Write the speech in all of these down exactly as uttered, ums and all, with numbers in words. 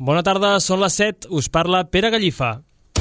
Bona tarda, són les set, us parla Pere Gallifa.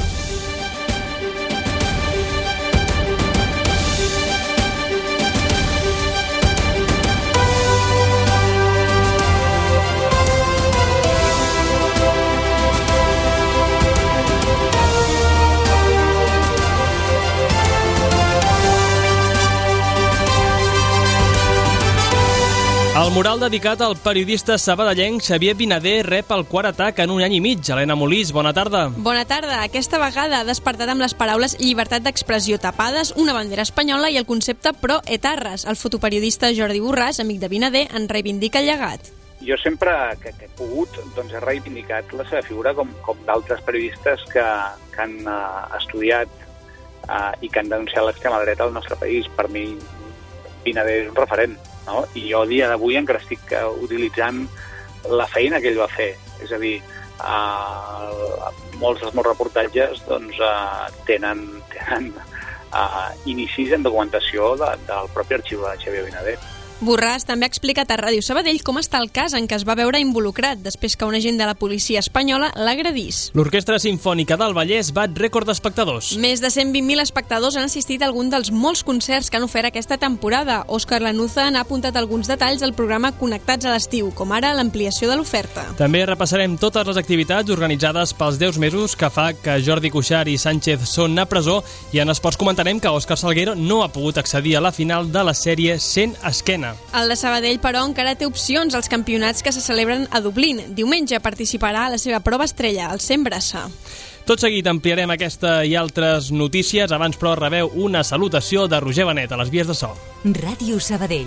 El mural dedicat al periodista sabadellenc Xavier Vinader rep el quart atac en un any i mig. Helena Molís, bona tarda. Bona tarda. Aquesta vegada ha despertat amb les paraules llibertat d'expressió tapades, una bandera espanyola i el concepte pro-etarres. El fotoperiodista Jordi Borràs, amic de Vinader, en reivindica el llegat. Jo sempre que, que he pogut doncs, he reivindicat la seva figura com, com d'altres periodistes que, que han uh, estudiat uh, i que han denunciat l'extrema dreta al nostre país. Per mi, Vinader és un referent. No? I jo, a dia d'avui, encara estic utilitzant la feina que ell va fer. És a dir, uh, molts dels meus reportatges doncs, uh, tenen, tenen uh, inicis en documentació de, del propi arxiu de Xavier Vinader. Borràs també ha explicat a Ràdio Sabadell com està el cas en què es va veure involucrat després que un agent de la policia espanyola l'agredís. L'Orquestra Simfònica del Vallès bat rècord d'espectadors. Més de cent vint mil espectadors han assistit a algun dels molts concerts que han ofert aquesta temporada. Òscar Lanuza n'ha apuntat alguns detalls al programa Connectats a l'estiu, com ara l'ampliació de l'oferta. També repassarem totes les activitats organitzades pels deu mesos que fa que Jordi Cuixart i Sánchez són a presó, i en esports comentarem que Òscar Salguero no ha pogut accedir a la final de la sèrie cent esquena. El de Sabadell, però, encara té opcions als campionats que se celebren a Dublín. Diumenge participarà a la seva prova estrella, el cent braça. Tot seguit ampliarem aquesta i altres notícies. Abans, però, rebeu una salutació de Roger Benet a les vies de so. Ràdio Sabadell.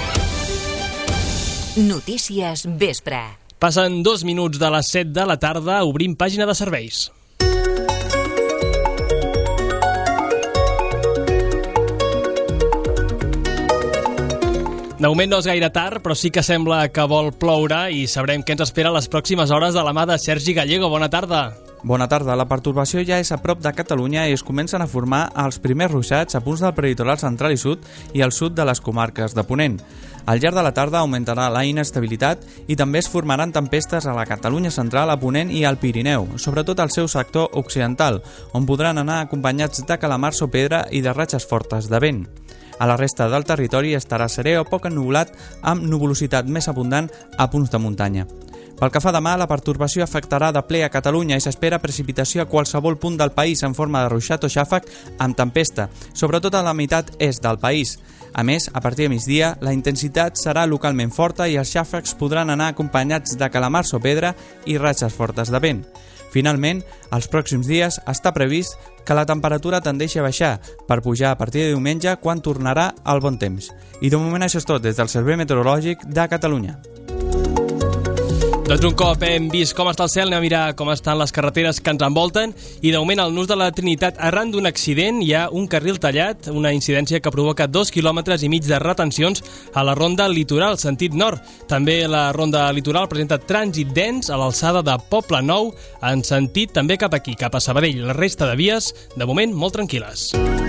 Notícies vespre. Passen dos minuts de les set de la tarda, obrim pàgina de serveis. De moment no és gaire tard, però sí que sembla que vol ploure i sabrem què ens espera les pròximes hores de la mà de Sergi Gallego. Bona tarda. Bona tarda. La pertorbació ja és a prop de Catalunya i es comencen a formar els primers ruixats a punts del peritoral central i sud i al sud de les comarques de Ponent. Al llarg de la tarda augmentarà la inestabilitat i també es formaran tempestes a la Catalunya central, a Ponent i al Pirineu, sobretot al seu sector occidental, on podran anar acompanyats de calamars o pedra i de ratxes fortes de vent. A la resta del territori estarà serè o poc ennuvolat amb nuvolositat més abundant a punts de muntanya. Pel que fa a demà, la pertorbació afectarà de ple a Catalunya i s'espera precipitació a qualsevol punt del país en forma de ruixat o xàfec amb tempesta, sobretot a la meitat est del país. A més, a partir de migdia, la intensitat serà localment forta i els xàfecs podran anar acompanyats de calamars o pedra i ratxes fortes de vent. Finalment, els pròxims dies està previst que la temperatura tendeixi a baixar per pujar a partir de diumenge quan tornarà el bon temps. I de moment això és tot des del Servei Meteorològic de Catalunya. Doncs un cop hem vist com està el cel, anem a mirar com estan les carreteres que ens envolten i de moment al nus de la Trinitat, arran d'un accident, hi ha un carril tallat, una incidència que provoca dos quilòmetres i mig de retencions a la ronda litoral, sentit nord. També la ronda litoral presenta trànsit dens a l'alçada de Poble Nou, en sentit també cap aquí, cap a Sabadell. La resta de vies, de moment, molt tranquil·les.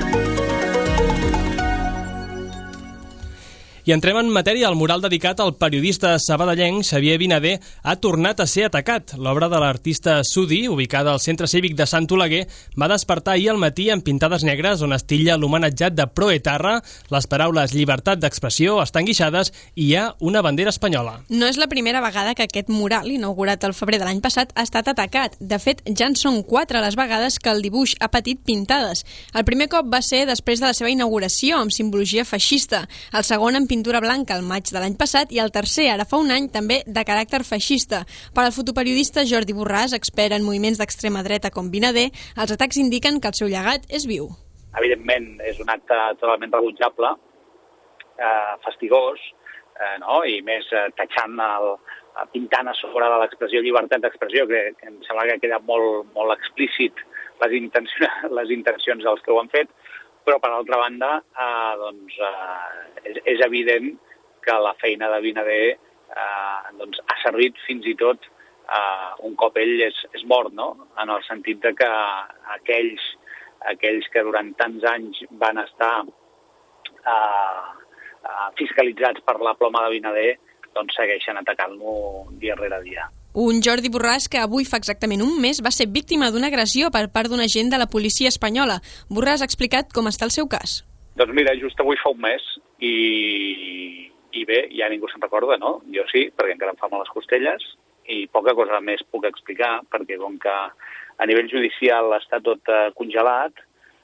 I entrem en matèria. El mural dedicat al periodista sabadellenc Xavier Vinader ha tornat a ser atacat. L'obra de l'artista Sudi, ubicada al Centre Cívic de Sant Oleguer, va despertar ahir al matí amb pintades negres on es titlla l'homenatjat de pro-etarra. Les paraules llibertat d'expressió estan guixades i hi ha una bandera espanyola. No és la primera vegada que aquest mural, inaugurat al febrer de l'any passat, ha estat atacat. De fet, ja en són quatre les vegades que el dibuix ha patit pintades. El primer cop va ser després de la seva inauguració, amb simbologia feixista. El segon en pintura blanca al maig de l'any passat i el tercer, ara fa un any, també de caràcter feixista. Per al fotoperiodista Jordi Borràs, expert en moviments d'extrema dreta com Vinader, els atacs indiquen que el seu llegat és viu. Evidentment, és un acte totalment rebutjable, eh, fastigós, eh, no? I més eh, tatxant el, pintant a sobre de l'expressió llibertat d'expressió, que, que em sembla que queda molt, molt explícit les intencions, les intencions dels que ho han fet, però per altra banda eh, doncs, eh, és, és evident que la feina de Vinader eh, doncs, ha servit fins i tot eh, un cop ell és, és mort, no? En el sentit de que aquells, aquells que durant tants anys van estar eh, eh, fiscalitzats per la ploma de Vinader doncs segueixen atacant-lo dia rere dia. Un Jordi Borràs que avui fa exactament un mes va ser víctima d'una agressió per part d'un agent de la policia espanyola. Borràs ha explicat com està el seu cas. Doncs mira, just avui fa un mes i, i bé, ja ningú se'n recorda, no? Jo sí, perquè encara em fa mal les costelles i poca cosa més puc explicar, perquè com que a nivell judicial està tot uh, congelat,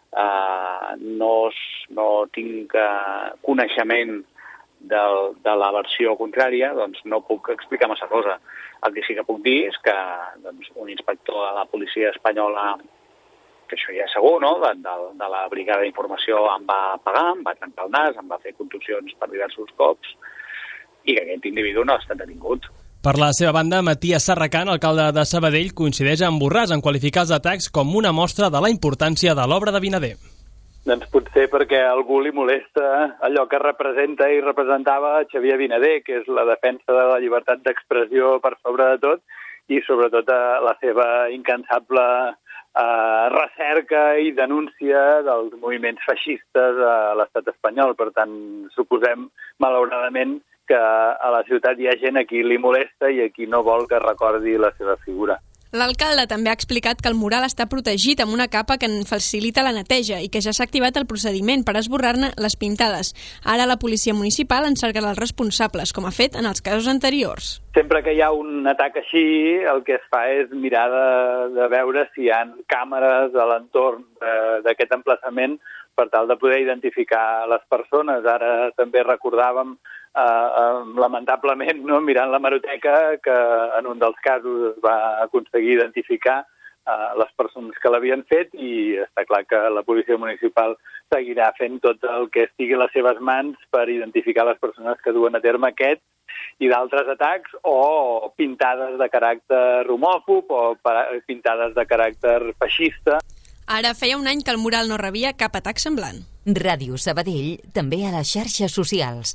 uh, no, no tinc uh, coneixement del, de la versió contrària, doncs no puc explicar massa cosa. El que sí que puc dir és que doncs, un inspector de la policia espanyola, que això ja és segur, no? de, de, de la brigada d'informació em va pagar, em va trencar el nas, em va fer contusions per diversos cops i que aquest individu no ha estat detingut. Per la seva banda, Matías Sarracan, alcalde de Sabadell, coincideix amb Borràs en qualificar els atacs com una mostra de la importància de l'obra de Vinader. Doncs potser perquè a algú li molesta allò que representa i representava Xavier Vinader, que és la defensa de la llibertat d'expressió per sobre de tot i sobretot la seva incansable eh, recerca i denúncia dels moviments feixistes a l'estat espanyol. Per tant, suposem, malauradament, que a la ciutat hi ha gent a qui li molesta i a qui no vol que recordi la seva figura. L'alcalde també ha explicat que el mural està protegit amb una capa que en facilita la neteja i que ja s'ha activat el procediment per esborrar-ne les pintades. Ara la policia municipal en cercarà els responsables, com ha fet en els casos anteriors. Sempre que hi ha un atac així, el que es fa és mirar de, de veure si hi ha càmeres a l'entorn d'aquest emplaçament per tal de poder identificar les persones. Ara també recordàvem Uh, uh, lamentablement, no, mirant l'hemeroteca, que en un dels casos es va aconseguir identificar uh, les persones que l'havien fet i està clar que la policia municipal seguirà fent tot el que estigui a les seves mans per identificar les persones que duen a terme aquest i d'altres atacs o pintades de caràcter homòfob o pintades de caràcter feixista. Ara feia un any que el mural no rebia cap atac semblant. Ràdio Sabadell, també a les xarxes socials.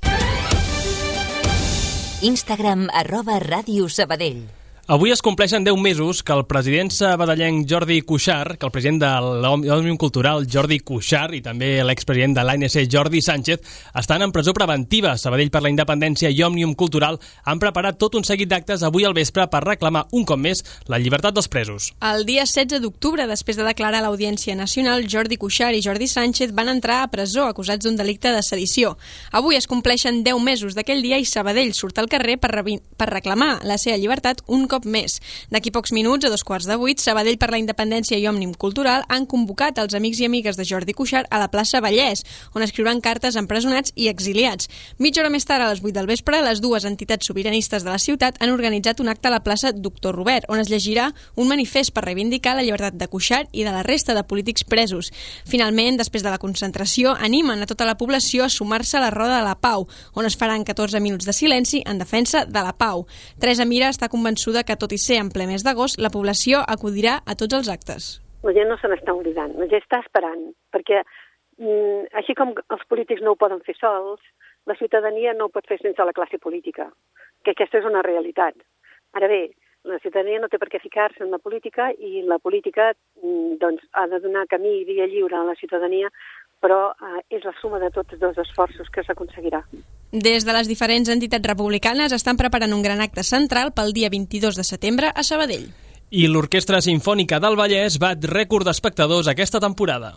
Instagram, arroba Ràdio Sabadell. Avui es compleixen deu mesos que el president sabadellenc Jordi Cuixart, que el president de l'Òmnium Cultural Jordi Cuixart i també l'expresident de l'A N C Jordi Sánchez estan en presó preventiva. Sabadell per la Independència i Òmnium Cultural han preparat tot un seguit d'actes avui al vespre per reclamar un cop més la llibertat dels presos. El dia setze d'octubre, després de declarar a l'Audiència Nacional, Jordi Cuixart i Jordi Sánchez van entrar a presó acusats d'un delicte de sedició. Avui es compleixen deu mesos d'aquell dia i Sabadell surt al carrer per, per reclamar la seva llibertat un cop més. D'aquí pocs minuts, a dos quarts de vuit, Sabadell per la Independència i Òmnium Cultural han convocat els amics i amigues de Jordi Cuixart a la plaça Vallès, on escriuran cartes a empresonats i exiliats. Mitja hora més tard, a les vuit del vespre, les dues entitats sobiranistes de la ciutat han organitzat un acte a la plaça Doctor Robert, on es llegirà un manifest per reivindicar la llibertat de Cuixart i de la resta de polítics presos. Finalment, després de la concentració, animen a tota la població a sumar-se a la Roda de la Pau, on es faran catorze minuts de silenci en defensa de la pau. Teresa Mira està convençuda que, tot i ser en ple mes d'agost, la població acudirà a tots els actes. La gent no se n'està oblidant, la gent està esperant, perquè mm, així com els polítics no ho poden fer sols, la ciutadania no ho pot fer sense la classe política, que aquesta és una realitat. Ara bé, la ciutadania no té per què ficar-se en la política i la política mm, doncs, ha de donar camí i via lliure a la ciutadania, però eh, és la suma de tots dos esforços que s'aconseguirà. Des de les diferents entitats republicanes estan preparant un gran acte central pel dia vint-i-dos de setembre a Sabadell. I l'Orquestra Simfònica del Vallès bat rècord d'espectadors aquesta temporada.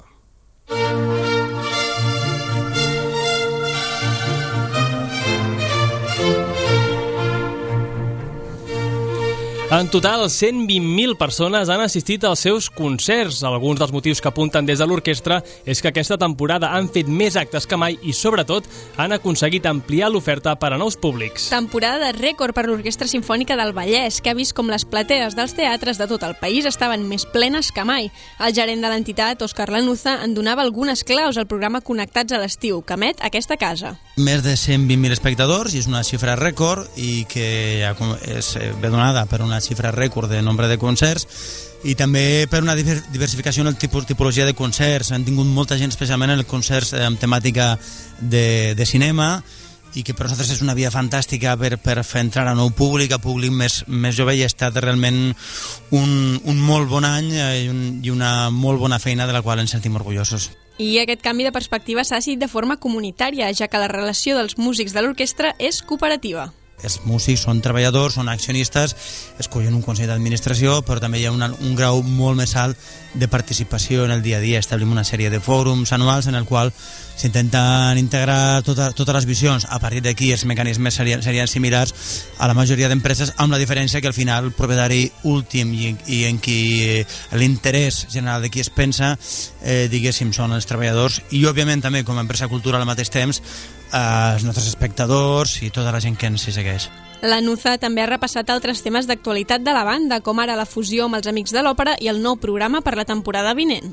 En total, cent vint mil persones han assistit als seus concerts. Alguns dels motius que apunten des de l'orquestra és que aquesta temporada han fet més actes que mai i, sobretot, han aconseguit ampliar l'oferta per a nous públics. Temporada de rècord per l'Orquestra Simfònica del Vallès, que ha vist com les platees dels teatres de tot el país estaven més plenes que mai. El gerent de l'entitat, Òscar Lanuza, en donava algunes claus al programa Connectats a l'estiu, que emet aquesta casa. Més de cent vint mil espectadors, i és una xifra rècord i que ja és ben donada per una xifra rècord de nombre de concerts i també per una diversificació en el tipus, tipologia de concerts. Han tingut molta gent, especialment en els concerts amb temàtica de, de cinema, i que per nosaltres és una via fantàstica per, per fer entrar a nou públic, a públic més, més jove, i ha estat realment un, un molt bon any i, un, i una molt bona feina de la qual ens sentim orgullosos. I aquest canvi de perspectiva s'ha decidit de forma comunitària, ja que la relació dels músics de l'orquestra és cooperativa. els músics són treballadors, són accionistes, escollen un consell d'administració, però també hi ha una, un grau molt més alt de participació en el dia a dia. Establim una sèrie de fòrums anuals en el qual s'intenten integrar tota, totes les visions. A partir d'aquí els mecanismes serien, serien similars a la majoria d'empreses, amb la diferència que al final el propietari últim i, i en qui eh, l'interès general de qui es pensa, eh, diguéssim, són els treballadors i òbviament també com a empresa cultural al mateix temps eh, els nostres espectadors i tota la gent que ens hi segueix. La Nuza també ha repassat altres temes d'actualitat de la banda, com ara la fusió amb els Amics de l'Òpera i el nou programa per la temporada vinent.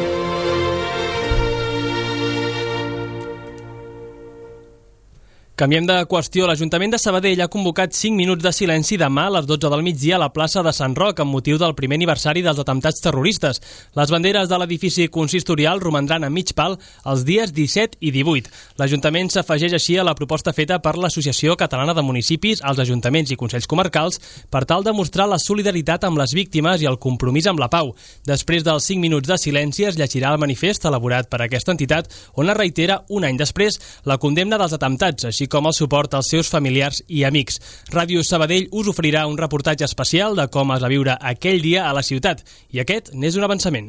Canviem de qüestió. L'Ajuntament de Sabadell ha convocat cinc minuts de silenci demà a les dotze del migdia a la plaça de Sant Roc amb motiu del primer aniversari dels atemptats terroristes. Les banderes de l'edifici consistorial romandran a mig pal els dies disset i divuit. L'Ajuntament s'afegeix així a la proposta feta per l'Associació Catalana de Municipis, els ajuntaments i consells comarcals per tal de mostrar la solidaritat amb les víctimes i el compromís amb la pau. Després dels cinc minuts de silenci es llegirà el manifest elaborat per aquesta entitat on es reitera un any després la condemna dels atemptats, així com el suport als seus familiars i amics. Ràdio Sabadell us oferirà un reportatge especial de com es va viure aquell dia a la ciutat, i aquest n'és un avançament.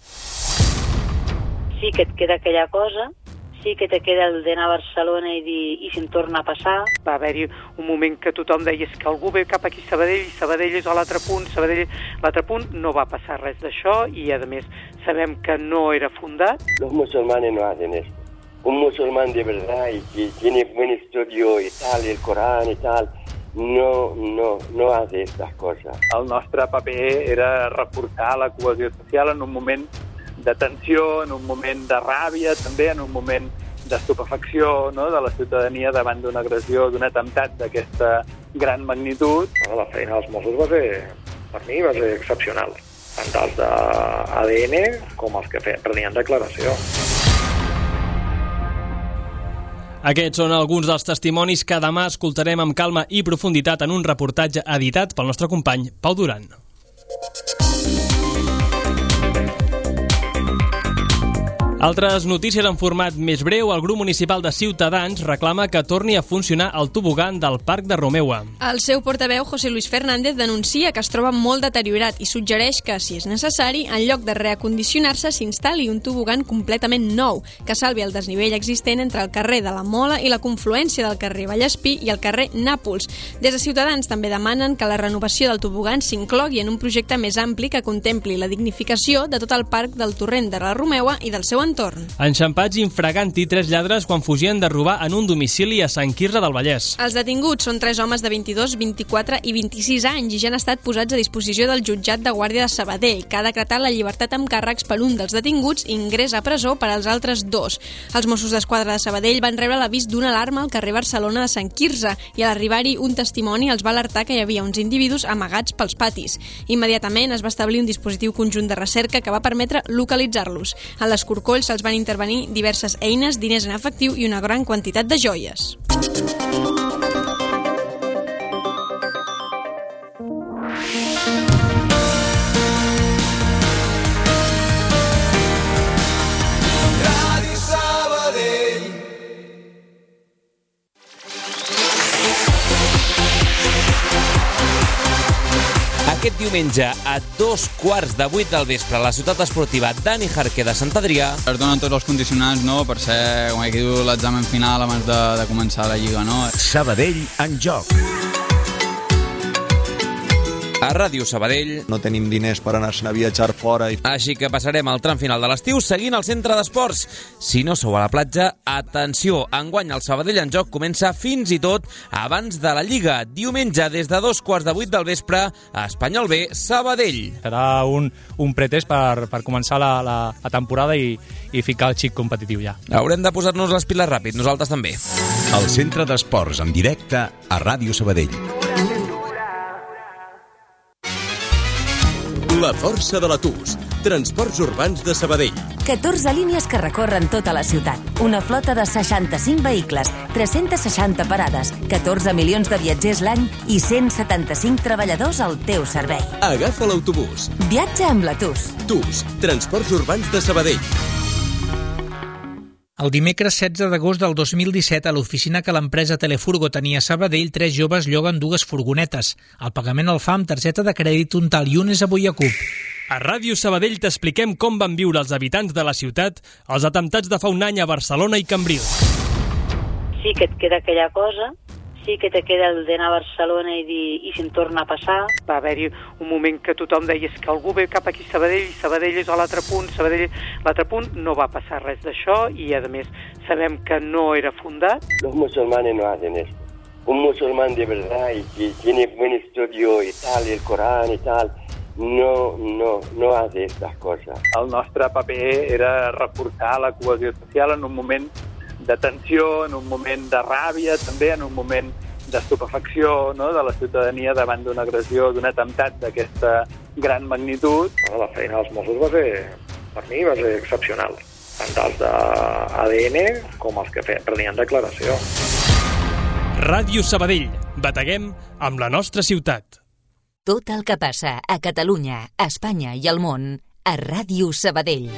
Sí que et queda aquella cosa, sí que te queda el d'anar a Barcelona i dir, i si em torna a passar? Va haver-hi un moment que tothom deia que algú ve cap aquí a Sabadell i Sabadell és a l'altre punt, Sabadell l'altre punt, no va passar res d'això i a més sabem que no era fundat. Los musulmanes no hacen esto. Un musulmán de verdad y que tiene buen estudio y tal, el Corán y tal, no, no, no hace estas cosas. El nostre paper era reforçar la cohesió social en un moment de tensió, en un moment de ràbia, també en un moment d'estupefacció, no?, de la ciutadania davant d'una agressió, d'un atemptat d'aquesta gran magnitud. La feina dels Mossos va ser, per mi, va ser excepcional, tant els d'A D N com els que prenien declaració. Aquests són alguns dels testimonis que demà escoltarem amb calma i profunditat en un reportatge editat pel nostre company Pau Duran. Altres notícies en format més breu. El grup municipal de Ciutadans reclama que torni a funcionar el tobogan del Parc de Romeua. El seu portaveu, José Luis Fernández, denuncia que es troba molt deteriorat i suggereix que, si és necessari, en lloc de reacondicionar-se, s'instal·li un tobogan completament nou, que salvi el desnivell existent entre el carrer de la Mola i la confluència del carrer Vallespí i el carrer Nàpols. Des de Ciutadans també demanen que la renovació del tobogan s'inclogui en un projecte més ampli que contempli la dignificació de tot el parc del torrent de la Romeua i del seu entorn. Enxampats infraganti tres lladres quan fugien de robar en un domicili a Sant Quirze del Vallès. Els detinguts són tres homes de vint-i-dos, vint-i-quatre i vint-i-sis anys i ja han estat posats a disposició del jutjat de Guàrdia de Sabadell, que ha decretat la llibertat amb càrrecs per un dels detinguts i ingrés a presó per als altres dos. Els Mossos d'Esquadra de Sabadell van rebre l'avís d'una alarma al carrer Barcelona de Sant Quirze i a l'arribar-hi un testimoni els va alertar que hi havia uns individus amagats pels patis. Immediatament es va establir un dispositiu conjunt de recerca que va permetre localitzar-los. En l'escorcoll se'ls van intervenir diverses eines, diners en efectiu i una gran quantitat de joies. Aquest diumenge, a dos quarts de vuit del vespre, a la ciutat esportiva Dani Jarque de Sant Adrià. Es donen tots els condicionants, no?, per ser, com aquí diu, l'examen final abans de, de començar la Lliga, no? Sabadell en joc. A Ràdio Sabadell. No tenim diners per anar-se'n a viatjar fora. I... Així que passarem el tram final de l'estiu seguint el centre d'esports. Si no sou a la platja, atenció, enguany el Sabadell en joc comença fins i tot abans de la Lliga. Diumenge, des de dos quarts de vuit del vespre, a Espanyol B, Sabadell. Serà un, un pretest per, per començar la, la, la temporada i, i ficar el xic competitiu ja. Haurem de posar-nos les piles ràpid, nosaltres també. El centre d'esports en directe a Ràdio Sabadell. La força de la T U S. Transports urbans de Sabadell. catorze línies que recorren tota la ciutat. Una flota de seixanta-cinc vehicles, tres-centes seixanta parades, catorze milions de viatgers l'any i cent setanta-cinc treballadors al teu servei. Agafa l'autobús. Viatja amb la T U S. T U S. Transports urbans de Sabadell. El dimecres setze d'agost del dos mil disset, a l'oficina que l'empresa Telefurgo tenia a Sabadell, tres joves lloguen dues furgonetes. El pagament el fa amb targeta de crèdit un tal Yunes Abouyakub. A Ràdio Sabadell t'expliquem com van viure els habitants de la ciutat els atemptats de fa un any a Barcelona i Cambrils. Sí que et queda aquella cosa, sí que te queda el d'anar a Barcelona i dir, i si em torna a passar. Va haver-hi un moment que tothom deia és que algú ve cap aquí a Sabadell i Sabadell és a l'altre punt, Sabadell l'altre punt, no va passar res d'això i a més sabem que no era fundat. Los musulmanes no hacen esto. Un musulmán de verdad y que tiene buen estudio y tal, el Corán y tal, no, no, no hace estas cosas. El nostre paper era reforçar la cohesió social en un moment de tensió, en un moment de ràbia, també en un moment d'estupefacció, no?, de la ciutadania davant d'una agressió, d'un atemptat d'aquesta gran magnitud. La feina dels Mossos va ser, per mi, va ser excepcional. Tant els d'A D N com els que feien, prenien declaració. Ràdio Sabadell. Bateguem amb la nostra ciutat. Tot el que passa a Catalunya, a Espanya i al món a Ràdio Sabadell.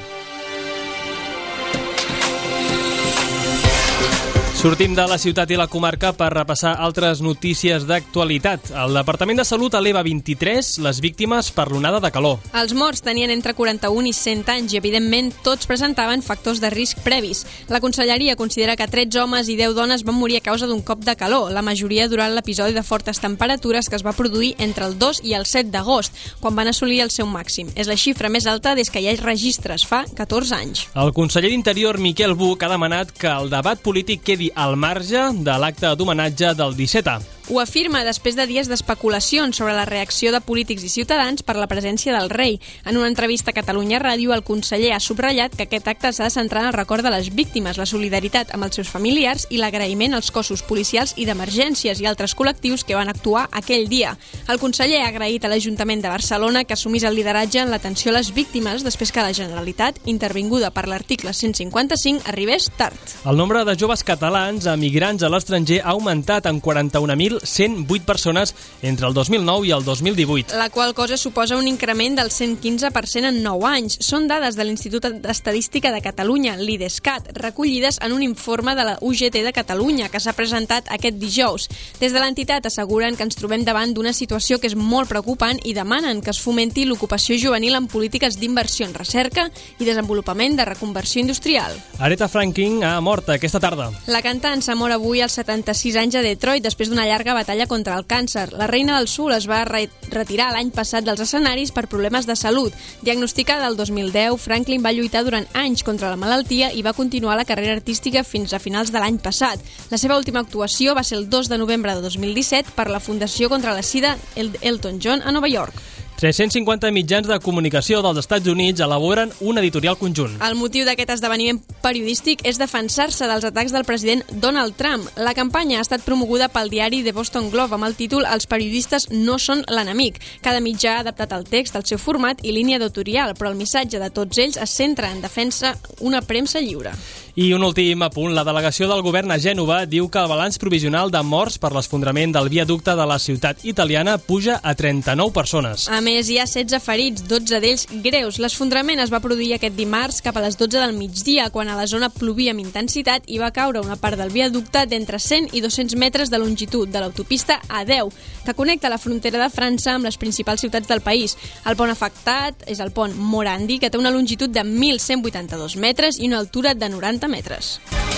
Sortim de la ciutat i la comarca per repassar altres notícies d'actualitat. El Departament de Salut eleva a vint-i-tres les víctimes per l'onada de calor. Els morts tenien entre quaranta-un i cent anys i, evidentment, tots presentaven factors de risc previs. La Conselleria considera que tretze homes i deu dones van morir a causa d'un cop de calor, la majoria durant l'episodi de fortes temperatures que es va produir entre el dos i el set d'agost, quan van assolir el seu màxim. És la xifra més alta des que hi ha registres, fa catorze anys. El conseller d'Interior, Miquel Buch, ha demanat que el debat polític quedi al marge de l'acte d'homenatge del disset A. Ho afirma després de dies d'especulacions sobre la reacció de polítics i ciutadans per la presència del rei. En una entrevista a Catalunya Ràdio, el conseller ha subratllat que aquest acte s'ha de centrar en el record de les víctimes, la solidaritat amb els seus familiars i l'agraïment als cossos policials i d'emergències i altres col·lectius que van actuar aquell dia. El conseller ha agraït a l'Ajuntament de Barcelona que assumís el lideratge en l'atenció a les víctimes després que la Generalitat, intervinguda per l'article cent cinquanta-cinc, arribés tard. El nombre de joves catalans emigrants a l'estranger ha augmentat en quaranta-un mil cent vuit persones entre el dos mil nou i el dos mil divuit. La qual cosa suposa un increment del cent quinze per cent en nou anys. Són dades de l'Institut d'Estadística de Catalunya, l'IDESCAT, recollides en un informe de la U G T de Catalunya que s'ha presentat aquest dijous. Des de l'entitat asseguren que ens trobem davant d'una situació que és molt preocupant i demanen que es fomenti l'ocupació juvenil en polítiques d'inversió en recerca i desenvolupament de reconversió industrial. Aretha Franklin ha mort aquesta tarda. La cantant s'ha mort avui als setanta-sis anys a Detroit després d'una llarga batalla contra el càncer. La Reina del Sul es va re retirar l'any passat dels escenaris per problemes de salut. Diagnosticada el dos mil deu, Franklin va lluitar durant anys contra la malaltia i va continuar la carrera artística fins a finals de l'any passat. La seva última actuació va ser el dos de novembre de dos mil disset per la Fundació contra la Sida Elton John a Nova York. tres-cents cinquanta mitjans de comunicació dels Estats Units elaboren un editorial conjunt. El motiu d'aquest esdeveniment periodístic és defensar-se dels atacs del president Donald Trump. La campanya ha estat promoguda pel diari The Boston Globe amb el títol «Els periodistes no són l'enemic». Cada mitjà ha adaptat el text al seu format i línia editorial, però el missatge de tots ells es centra en defensa una premsa lliure. I un últim apunt. La delegació del govern a Gènova diu que el balanç provisional de morts per l'esfondrament del viaducte de la ciutat italiana puja a trenta-nou persones. A més, hi ha setze ferits, dotze d'ells greus. L'esfondrament es va produir aquest dimarts cap a les dotze del migdia, quan a la zona plovia amb intensitat i va caure una part del viaducte d'entre cent i dos-cents metres de longitud de l'autopista A deu, que connecta la frontera de França amb les principals ciutats del país. El pont afectat és el pont Morandi, que té una longitud de mil cent vuitanta-dos metres i una altura de noranta metres.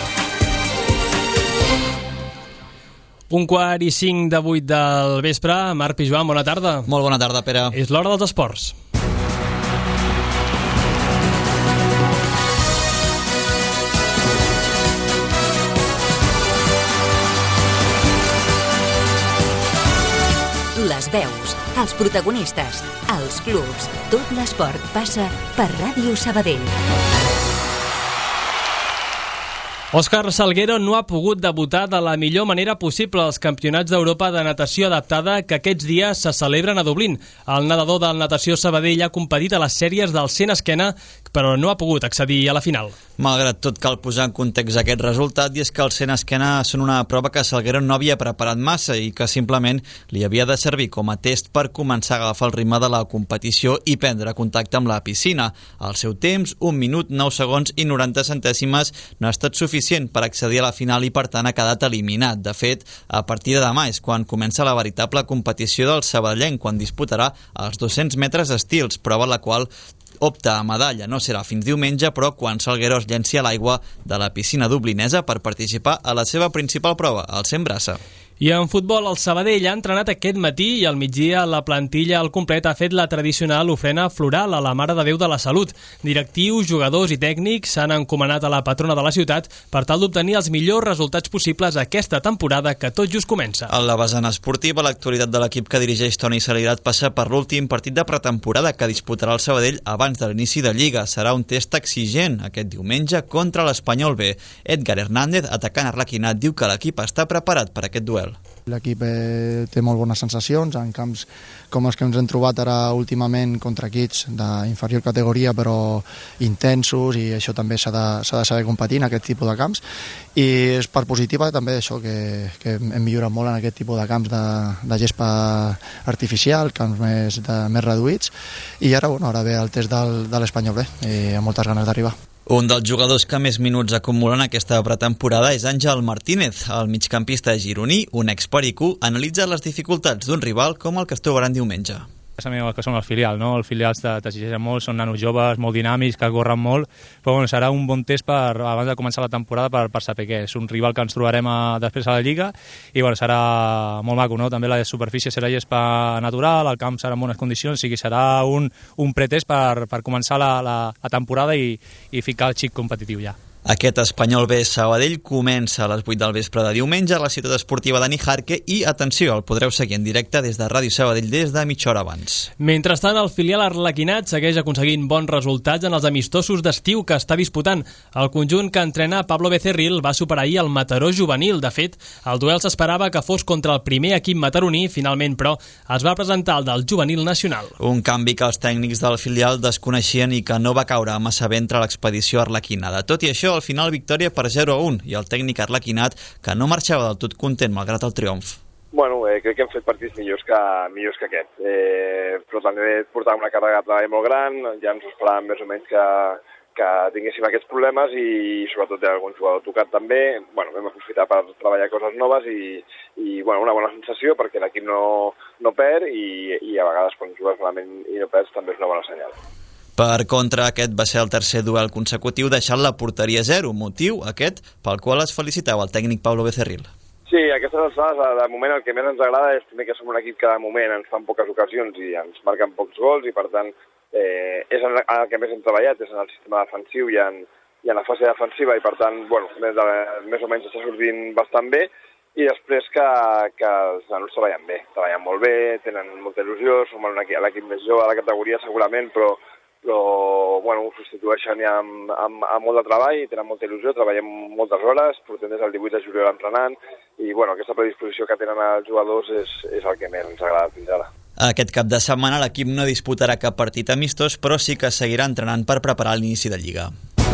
Un quart i cinc de vuit del vespre. Marc Pijuan, bona tarda. Molt bona tarda, Pere. És l'hora dels esports. Les veus, els protagonistes, els clubs, tot l'esport passa per Ràdio Sabadell. Òscar Salguero no ha pogut debutar de la millor manera possible als Campionats d'Europa de natació adaptada que aquests dies se celebren a Dublín. El nedador del Natació Sabadell ha competit a les sèries del cent esquena, però no ha pogut accedir a la final. Malgrat tot, cal posar en context aquest resultat, i és que el cent esquena són una prova que Salguero no havia preparat massa i que simplement li havia de servir com a test per començar a agafar el ritme de la competició i prendre contacte amb la piscina. El seu temps, un minut, nou segons i noranta centèsimes, no ha estat suficient per accedir a la final i, per tant, ha quedat eliminat. De fet, a partir de demà és quan comença la veritable competició del sabadellenc, quan disputarà els dos-cents metres estils, prova la qual opta a medalla. No serà fins diumenge, però quan Salguero es llenci a l'aigua de la piscina dublinesa per participar a la seva principal prova, el cent braça. I en futbol, el Sabadell ha entrenat aquest matí i al migdia la plantilla al complet ha fet la tradicional ofrena floral a la Mare de Déu de la Salut. Directius, jugadors i tècnics s'han encomanat a la patrona de la ciutat per tal d'obtenir els millors resultats possibles aquesta temporada que tot just comença. A la vessant esportiva, l'actualitat de l'equip que dirigeix Toni Salirat passa per l'últim partit de pretemporada que disputarà el Sabadell abans de l'inici de Lliga. Serà un test exigent aquest diumenge contra l'Espanyol B. Edgar Hernández, atacant arlequinat, diu que l'equip està preparat per aquest duel. L'equip eh, té molt bones sensacions en camps com els que ens hem trobat ara últimament contra equips d'inferior categoria però intensos, i això també s'ha de, s'ha de saber competir en aquest tipus de camps, i és part positiva també això que, que hem millorat molt en aquest tipus de camps de, de gespa artificial, camps més, de, més reduïts, i ara, bueno, ara ve el test del, de l'Espanyol B i amb moltes ganes d'arribar. Un dels jugadors que més minuts acumulen aquesta pretemporada és Àngel Martínez. El migcampista gironí, un ex-pericú, analitza les dificultats d'un rival com el que es trobaran diumenge. Sabem que són el filial, no? Els filials t'exigeixen molt, són nanos joves, molt dinàmics, que corren molt, però bueno, serà un bon test per, abans de començar la temporada per, per saber què és. Un rival que ens trobarem a, després a la Lliga i bueno, serà molt maco, no? També la superfície serà gespa natural, el camp serà en bones condicions, o sigui, serà un, un pretest per, per començar la, la, la temporada i, i ficar el xic competitiu ja. Aquest Espanyol B Sabadell comença a les vuit del vespre de diumenge a la ciutat esportiva de Nijarque i, atenció, el podreu seguir en directe des de Ràdio Sabadell des de mitja hora abans. Mentrestant, el filial arlequinat segueix aconseguint bons resultats en els amistosos d'estiu que està disputant. El conjunt que entrena Pablo Becerril va superar ahir el Mataró juvenil. De fet, el duel s'esperava que fos contra el primer equip mataroní, finalment, però, es va presentar el del juvenil nacional. Un canvi que els tècnics del filial desconeixien i que no va caure massa bé entre l'expedició arlequinada. Tot i això, al final victòria per zero a un i el tècnic arlequinat que no marxava del tot content malgrat el triomf. Bueno, eh, crec que hem fet partits millors que, millors que aquest, eh, però també portàvem una càrrega de treball molt gran, ja ens esperàvem més o menys que, que tinguéssim aquests problemes i sobretot hi ha algun jugador tocat també. Bueno, vam aprofitar per treballar coses noves i, i bueno, una bona sensació perquè l'equip no, no perd i, i a vegades quan jugues malament i no perds també és una bona senyal. Per contra, aquest va ser el tercer duel consecutiu deixant la porteria zero, motiu aquest pel qual es felicitava el tècnic Pablo Becerril. Sí, aquestes alçades, de moment el que més ens agrada és primer que som un equip que de moment ens fan poques ocasions i ens marquen pocs gols i per tant eh, és en el que més hem treballat, és en el sistema defensiu i en, i en la fase defensiva i per tant, bueno, més, de, més o menys està sortint bastant bé. I després que, que els nanos treballen bé, treballen molt bé, tenen molta il·lusió, som l'equip més jove de la categoria segurament, però però bueno, ho substitueixen ja amb, amb, amb molt de treball, tenen molta il·lusió, treballem moltes hores, portem des del divuit de juliol entrenant i bueno, aquesta predisposició que tenen els jugadors és, és el que més ens agrada fins ara. Aquest cap de setmana l'equip no disputarà cap partit amistós, però sí que seguirà entrenant per preparar l'inici de Lliga.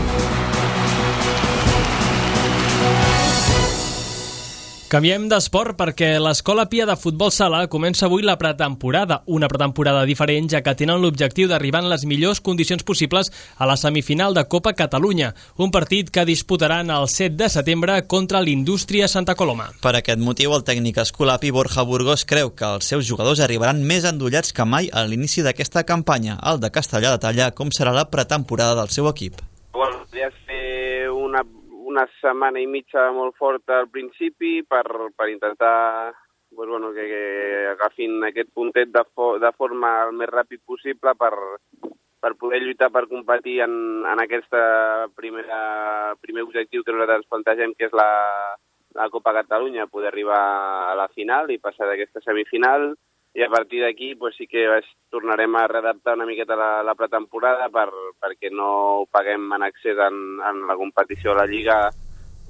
Canviem d'esport perquè l'Escola Pia de Futbol Sala comença avui la pretemporada, una pretemporada diferent ja que tenen l'objectiu d'arribar en les millors condicions possibles a la semifinal de Copa Catalunya, un partit que disputaran el set de setembre contra l'Indústria Santa Coloma. Per aquest motiu, el tècnic escolapi Borja Burgos creu que els seus jugadors arribaran més endollats que mai a l'inici d'aquesta campanya. El de Castellà detalla com serà la pretemporada del seu equip. Bueno, ja fer una una setmana i mitja molt forta al principi per, per intentar pues, bueno, que, que agafin aquest puntet de, fo de forma el més ràpid possible per, per poder lluitar per competir en, en aquest primer objectiu que nosaltres plantegem, que és la, la Copa Catalunya, poder arribar a la final i passar d'aquesta semifinal. I a partir d'aquí pues, sí que tornarem a readaptar una miqueta la, la pretemporada per, perquè no paguem en accés en, en la competició a la Lliga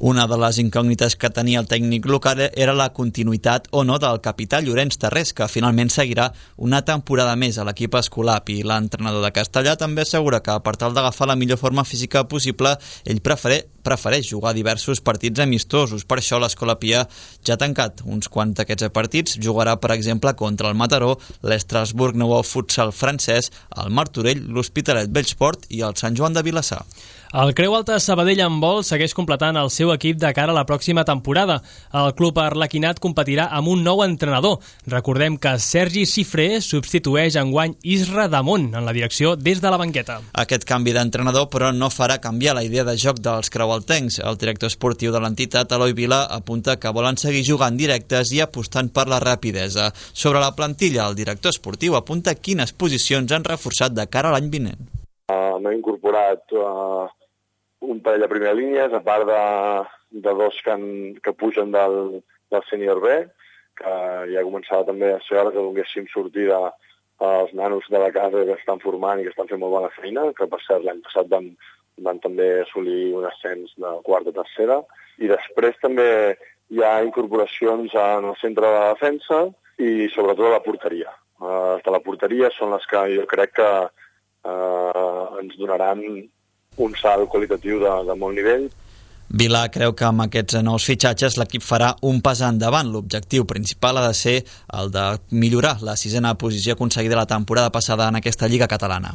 Una de les incògnites que tenia el tècnic local era la continuïtat o no del capità Llorenç Tarrés, que finalment seguirà una temporada més a l'equip escolap, i l'entrenador de Castellà també assegura que per tal d'agafar la millor forma física possible ell prefereix, prefereix jugar diversos partits amistosos. Per això l'Escolapia ja ha tancat uns quants d'aquests partits. Jugarà, per exemple, contra el Mataró, l'Estrasburg Nou Futsal francès, el Martorell, l'Hospitalet Bellsport i el Sant Joan de Vilassar. El Creu Alta Sabadell Handbol segueix completant el seu equip de cara a la pròxima temporada. El club arlequinat competirà amb un nou entrenador. Recordem que Sergi Cifré substitueix enguany Isra Damon en la direcció des de la banqueta. Aquest canvi d'entrenador, però, no farà canviar la idea de joc dels creualtencs. El director esportiu de l'entitat, Eloi Vila, apunta que volen seguir jugant directes i apostant per la rapidesa. Sobre la plantilla, el director esportiu apunta quines posicions han reforçat de cara a l'any vinent. Uh, M'he incorporat uh, un parell de primeres línies, a part de, de dos que, han, que pugen del, del sènior B, que ja començava també a ser hora que donéssim sortida als nanos de la casa que estan formant i que estan fent molt bona feina, que per cert l'any passat van, van també assolir un ascens de quarta a tercera. I després també hi ha incorporacions en el centre de la defensa i sobretot a la porteria. Uh, de la porteria són les que jo crec que uh, ens donaran un salt qualitatiu de, de molt nivell. Vila creu que amb aquests nous fitxatges l'equip farà un pas endavant. L'objectiu principal ha de ser el de millorar la sisena posició aconseguida la temporada passada en aquesta Lliga catalana.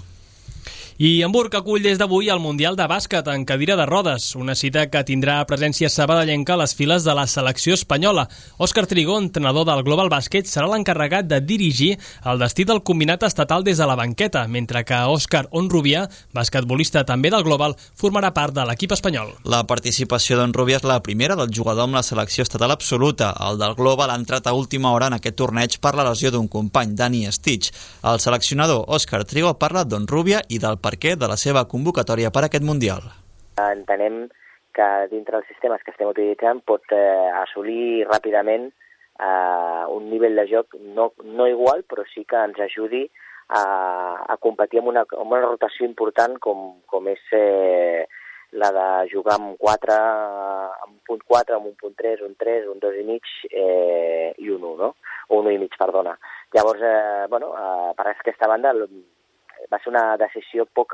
I Hamburg acull des d'avui el Mundial de Bàsquet en cadira de rodes, una cita que tindrà presència sabadellenca a les files de la selecció espanyola. Òscar Trigo, entrenador del Global Bàsquet, serà l'encarregat de dirigir el destí del combinat estatal des de la banqueta, mentre que Òscar Onrubia, basquetbolista també del Global, formarà part de l'equip espanyol. La participació d'Onrubia és la primera del jugador amb la selecció estatal absoluta. El del Global ha entrat a última hora en aquest torneig per la lesió d'un company, Dani Stitch. El seleccionador Òscar Trigo parla d'Onrubia i del per què de la seva convocatòria per a aquest Mundial. Entenem que dintre dels sistemes que estem utilitzant pot eh, assolir ràpidament eh, un nivell de joc no, no igual, però sí que ens ajudi a, a competir amb una, amb una rotació important com, com és eh, la de jugar amb quatre, amb un punt quatre, amb un punt tres, un tres, un dos i mig eh, i un un, no? Un un i mig, perdona. Llavors, eh, bueno, eh, per aquesta banda va ser una decisió poc,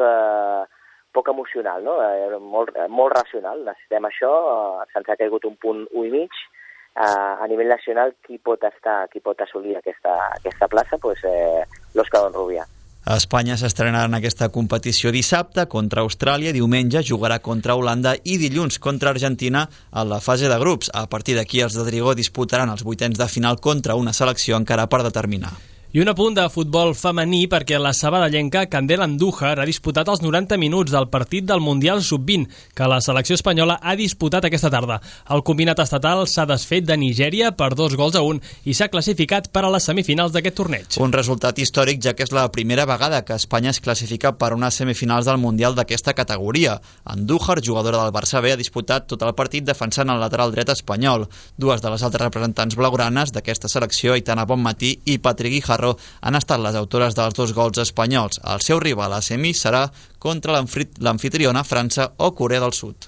poc emocional, no? Eh, molt, molt racional. Necessitem això, eh, se'ns ha caigut un punt un i mig. Eh, a nivell nacional, qui pot estar, qui pot assolir aquesta, aquesta plaça? Pues, eh, l'Òscar Onrubia. Espanya s'estrenarà en aquesta competició dissabte contra Austràlia, diumenge jugarà contra Holanda i dilluns contra Argentina en la fase de grups. A partir d'aquí els de Trigó disputaran els vuitens de final contra una selecció encara per determinar. I un apunt de futbol femení perquè la sabadellenca Candela Andújar ha disputat els noranta minuts del partit del Mundial sub vint que la selecció espanyola ha disputat aquesta tarda. El combinat estatal s'ha desfet de Nigèria per dos gols a un i s'ha classificat per a les semifinals d'aquest torneig. Un resultat històric, ja que és la primera vegada que Espanya es classifica per unes semifinals del Mundial d'aquesta categoria. Andújar, jugadora del Barça B, ha disputat tot el partit defensant el lateral dret espanyol. Dues de les altres representants blaugranes d'aquesta selecció, Aitana Bonmatí i Patrick Guijarro, han estat les autores dels dos gols espanyols. El seu rival a semi serà contra l'amfitriona França o Corea del Sud.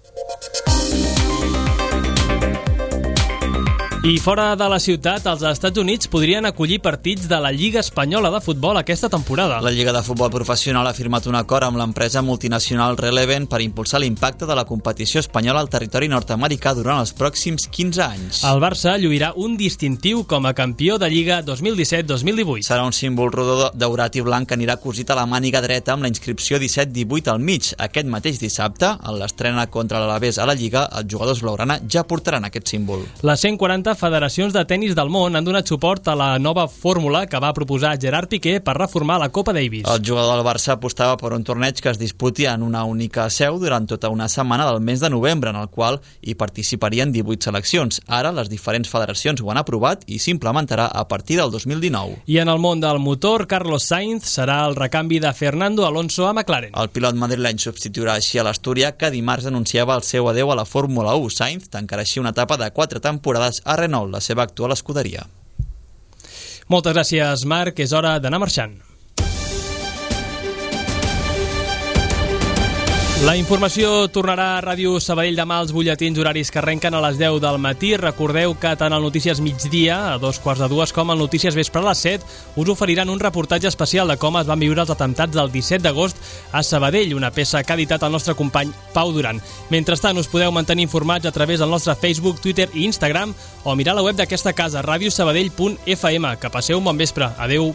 I fora de la ciutat, els Estats Units podrien acollir partits de la Lliga Espanyola de Futbol aquesta temporada. La Lliga de Futbol Professional ha firmat un acord amb l'empresa multinacional Releven per impulsar l'impacte de la competició espanyola al territori nord-americà durant els pròxims quinze anys. El Barça lluirà un distintiu com a campió de Lliga dos mil disset dos mil divuit. Serà un símbol rodó daurat i blanc que anirà cosit a la màniga dreta amb la inscripció disset divuit al mig. Aquest mateix dissabte, en l'estrena contra l'Alavés a la Lliga, els jugadors blaugrana ja portaran aquest símbol. Les cent quaranta federacions de tennis del món han donat suport a la nova fórmula que va proposar Gerard Piqué per reformar la Copa Davis. El jugador del Barça apostava per un torneig que es disputi en una única seu durant tota una setmana del mes de novembre, en el qual hi participarien divuit seleccions. Ara les diferents federacions ho han aprovat i s'implementarà a partir del dos mil dinou. I en el món del motor, Carlos Sainz serà el recanvi de Fernando Alonso a McLaren. El pilot madrileny substituirà així a l'Astúria, que dimarts anunciava el seu adeu a la Fórmula u. Sainz tancarà així una etapa de quatre temporades a Renault, la seva actual escuderia. Moltes gràcies, Marc. És hora d'anar marxant. La informació tornarà a Ràdio Sabadell demà als butlletins horaris que arrenquen a les deu del matí. Recordeu que tant el Notícies Migdia, a dos quarts de dues, com el Notícies Vespre a les set, us oferiran un reportatge especial de com es van viure els atemptats del disset d'agost a Sabadell, una peça que ha editat el nostre company Pau Duran. Mentrestant, us podeu mantenir informats a través del nostre Facebook, Twitter i Instagram o mirar la web d'aquesta casa, radiosabadell punt f m. Que passeu un bon vespre. Adeu.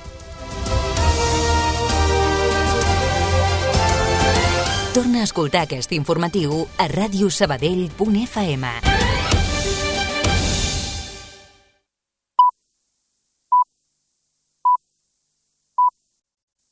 Torna a escoltar aquest informatiu a radiosabadell punt f m.